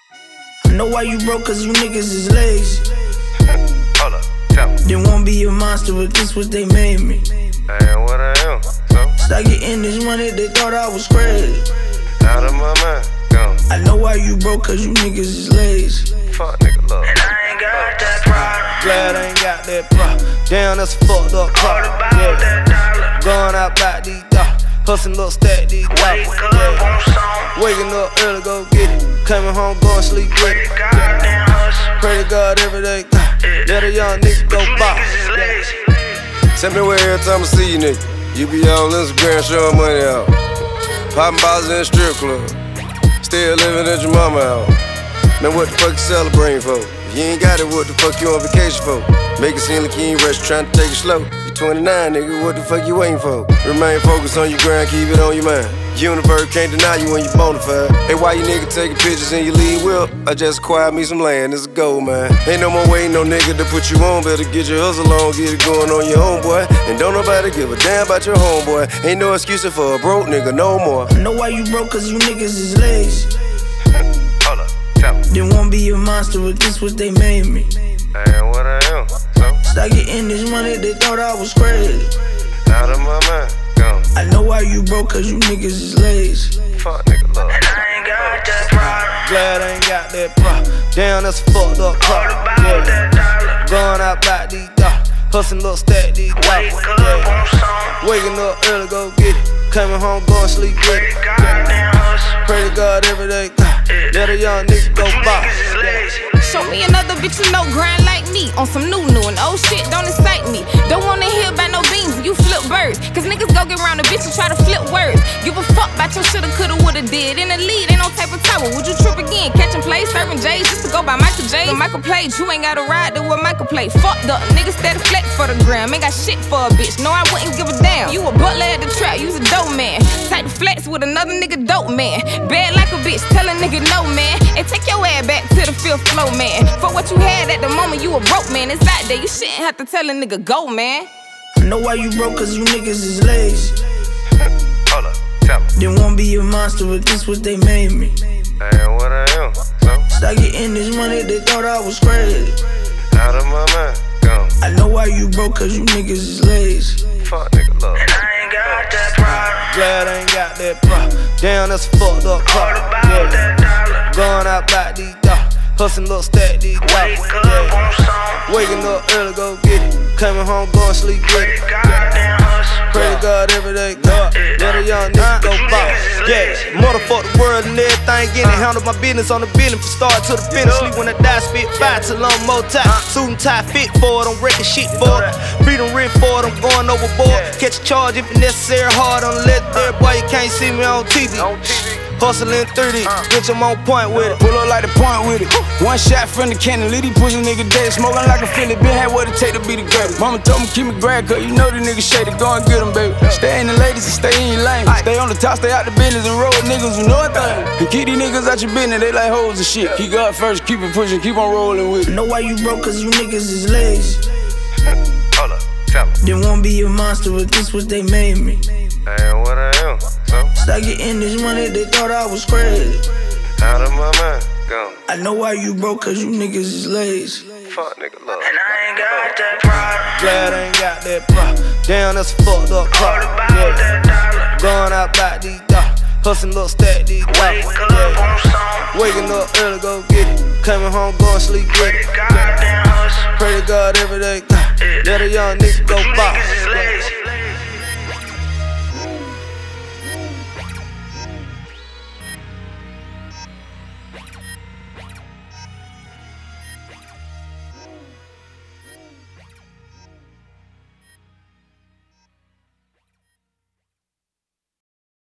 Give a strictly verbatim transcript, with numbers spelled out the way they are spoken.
I know why you broke, cause you niggas is lazy. Hold up, tell me. Didn't wanna be a monster, but this what they made me. I am what I am, so Start getting this money, they thought I was crazy. out of my mind, gone. I know why you broke, cause you niggas is lazy. Fuck nigga love. And I ain't got that problem. Glad I ain't got that problem. Damn, that's a fucked up All problem. about that dollar. Going out back these dollars. Hustling, little stack these dollars. Wake up on song. Waking up early, go get it. Coming home, going sleep with it. Goddamn hustle. Pray to God every day. Let a young nigga go You pop. niggas is lazy. Tell me where every time I see you, nigga. You be on Instagram showing money out. Popping bottles in the strip club. Still living at your mama house. Man, what the fuck you celebrating for? If you ain't got it, what the fuck you on vacation for? Make it seem like you ain't rush, trying to take it slow. You twenty-nine, nigga, what the fuck you waiting for? Remain focused on your grind, keep it on your mind. Universe can't deny you when you bonafide. Hey, why you nigga taking pictures in your lead whip? I just acquired me some land, it's a gold mine. Ain't no more waiting, no nigga to put you on. Better get your hustle on, get it going on your own, boy. And don't nobody give a damn about your homeboy. Ain't no excuse for a broke nigga no more. I know why you broke, cause you niggas is lazy. Hold up, tell me. Didn't wanna be a monster, but this what they made me. I am what I am, so Start getting this money, they thought I was crazy. out of my mind, gone. I know why you broke, cause you niggas is lazy. Fuck nigga love. And I ain't got that problem. Glad I ain't got that problem. Damn, that's a fucked up All problem. about that dollar. Going out back these dollars. Hustling, little stack these dollars. Wake up on song. Waking up early, go get it. Coming home, going sleep with it. Goddamn hustle. Pray to God every day. Let a young nigga go You pop. niggas is lazy. Show me another bitch who know grind like me. On some new new and old shit don't excite me. Don't wanna hear about no beans when you flip birds. Cause niggas go get around a bitch and try to flip words. Give a fuck about your shoulda, coulda, woulda did. In the lead, ain't no type of tower. Would you trip again? Catching plays, serving J's just to go by Michael J. When Michael played, you ain't gotta ride to what Michael played. Fucked up, niggas steady flex for the gram. Ain't got shit for a bitch. No, I wouldn't give a damn. You a butler at the trap, you's a dope man. Type to flex with another nigga dope man. Bad like a bitch, tell a nigga no man. And take your ass back to the fifth floor, man. For what you had at the moment, you a broke man. It's out there, you shouldn't have to tell a nigga go, man. I know why you broke, cause you niggas is lazy. Hold up, tell me. Didn't wanna be a monster, but this what they made me. I am what I am, so Start getting this money, they thought I was crazy. out of my mind, gone. I know why you broke, cause you niggas is lazy. Fuck nigga love. And I ain't got that problem. Glad I ain't got that problem. Damn, that's a fucked up All problem. about that dollar. Going out back these dollars. Hustling, little stack these dollars. Wake up on song. Waking up early, go get it. Coming home, going sleep with it. Goddamn hustle. Pray to God every day. Let a young nigga go pop. Yeah, motherfuck the world and everything in it. Handle my business on the business from start to the finish. Sleep when I die, spit fire till I'm more tight. Suit and tie fit for it, I'm wrecking shit for it. Freedom written for it, I'm going overboard. Catch a charge if necessary, hard on the left there. Boy, you can't see me on T V. Hustling thirty, bitch, I'm on point with it. Pull up like the point with it. One shot from the cannon, litty pussy nigga dead. Smoking like a Philly, been had what it take to be the greatest. Mama told me keep me grad, cause you know the nigga shady. Go and get them, baby. Stay in the ladies and stay in your lane. Stay on the top, stay out the business and roll with niggas who know a thing. And keep these niggas out your business, they like hoes and shit. Keep God first, keep it pushing, keep on rolling with I it. know why you broke, cause you niggas is lazy. Hold up, tell me. Didn't wanna be a monster, but this what they made me. I am what I am, so Start getting this money, they thought I was crazy. out of my mind, gone. I know why you broke, cause you niggas is lazy. Fuck nigga love. And I ain't got that problem. Glad I ain't got that problem. Damn, that's a fucked up All problem. about that dollar. Going out back these dollars. Hustling, little stack these dollars. Wake up on song. Waking up early, go get it. Coming home, going sleep with it. Goddamn hustle. Pray to God every day. Let a young nigga go You pop. niggas is lazy.